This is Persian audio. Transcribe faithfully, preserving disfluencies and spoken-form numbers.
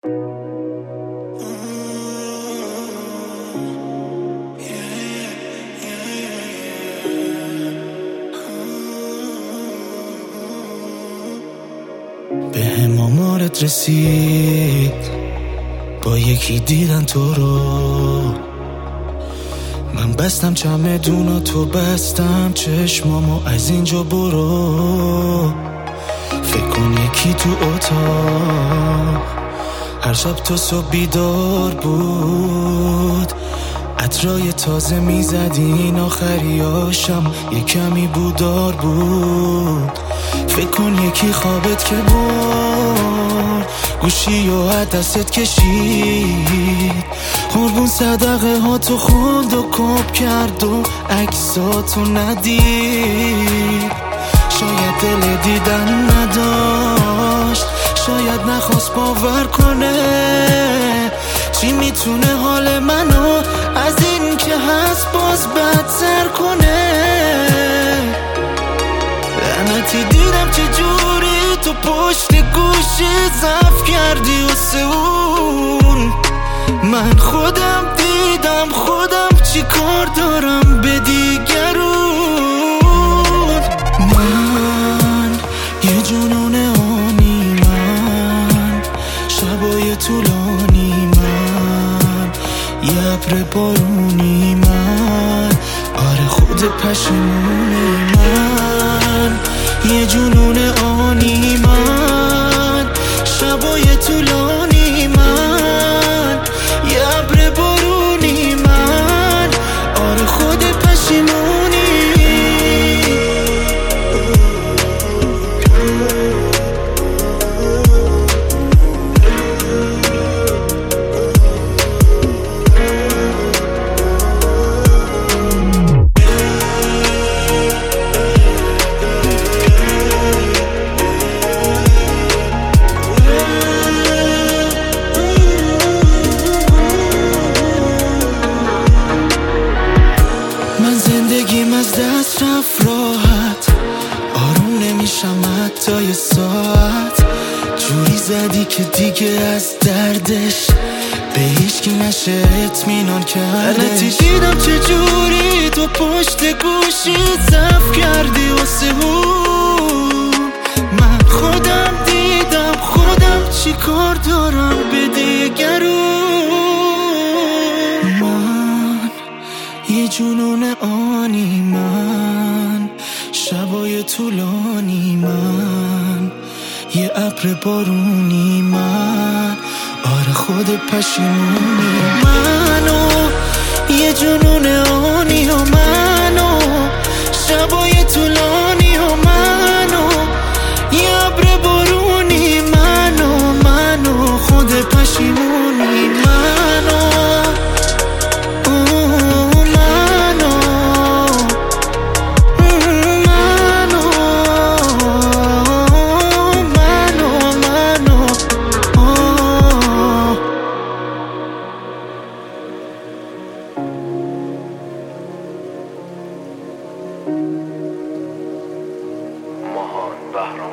به هم آمارت رسید، با یکی دیدن تو رو. من بستم چمدونا، تو بستم چشمامو، از اینجا برو. فکر کن یکی تو اتاق هر شب تو صبح بیدار بود، عطرای تازه میزدین، آخریاشم یه کمی بودار بود. فکر کن یکی خوابت که برد، گوشی و دستت کشید، قربون صدقه ها تو خوند و کپ کرد و عکساتو ندید. شاید دل دیدن نداشت، شاید نخواست باور کنه. چی میتونه حال منو از این که هست باز بدتر کنه؟ لعنتی دیدم چه جوری تو پشت گوشی ضعف کردی واسه اون. من خودم دیدم خودم چی کار دارم به دیگرون. من یه جنون آنی، من شبای طولانی، من یه ابر بارونی، من آره خود پشیمونی. من یه جنون آنی، من شبای طولانی، من یه ابر بارونی، من آره خود پشیمونی. زندگیم از دست رفت راحت، آروم نمیشم حتی یه ساعت. جوری زدی که دیگه از دردش به هیچکی نشه اطمینان کردش. لعنتی دیدم چه جوری تو پشت گوشی ضعف کردی واسه اون. من خودم دیدم خودم چی کار دارم به دیگرون. من یه جنون آنی، من شبای طولانی، من یه ابر بارونی، من آره خود پشیمونی. منو یه جنون آنی و منو شبای طولانی و منو یه ابر بارونی، منو منو خود پشیمونی. منو ماهان بهرام